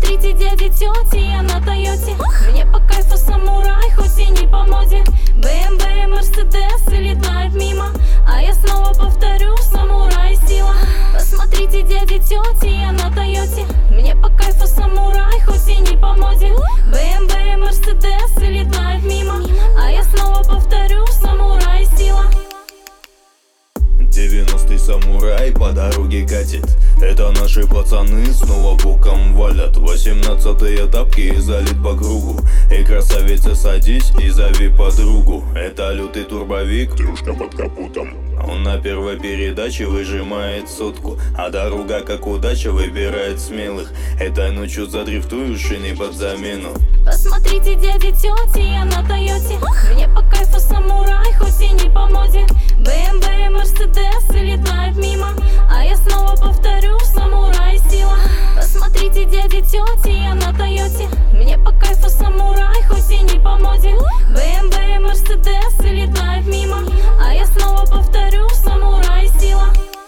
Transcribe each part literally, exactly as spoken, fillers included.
Посмотрите, дяди, тети, я на Тойоте. Мне по кайфу самурай, хоть и не по моде. бэ эм вэ, Мерседес летает мимо, а я снова повторю: самурай сила. Посмотрите, дяди, тети, я на Тойоте. Мне по кайфу самурай, хоть и не по моде. бэ эм вэ, Мерседес летает мимо, а я снова повторю: самурай сила. девяностый самурай по дороге катит. Это наши пацаны снова боком валят. Восемнадцатые тапки залит по кругу. И красавица, садись и зови подругу. Это лютый турбовик, Дружка под капотом. он на первой передаче выжимает сотку, а дорога как удача выбирает смелых. Этой ночью задрифтую шины под замену. Посмотрите, дяди, тети, я на Тойоте. Мне по кайфу самурай, хоть и не по моде. бэ эм вэ, Мерседес летает мимо, а я снова повторю: самурай сила. Посмотрите, дяди, тети, я на Тойоте. Мне по кайфу самурай, хоть и не по моде. бэ эм вэ, Мерседес летает мимо, а я снова повторю: самурай сила.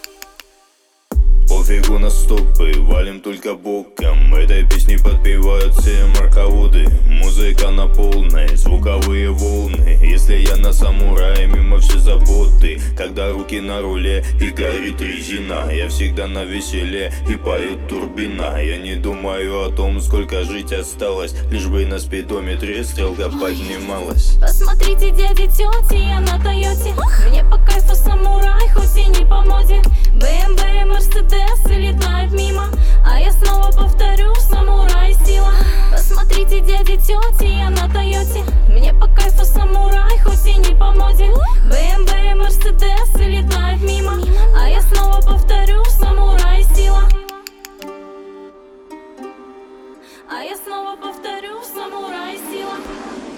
Пофигу на стопы, валим только боком. Этой песни подпевают все марководы. Музыка на полной, звуковые волны. Если я на самурае, мимо все заботы. Когда руки на руле и горит резина, я всегда на веселе и поет турбина. Я не думаю о том, сколько жить осталось, лишь бы на спидометре стрелка поднималась. Посмотрите, дяди, тети, я на Тойоте. Мне по кайфу самурай, хоть и не по моде. бэ эм вэ, Мерседес летает мимо, а я снова повторю: самурай сила. Посмотрите, дяди, тети, я на Тойоте. Мне по кайфу самурай, хоть и не по моде. бэ эм вэ, Мерседес летает мимо, а я снова повторю: самурай сила. А я снова повторю: самурай сила.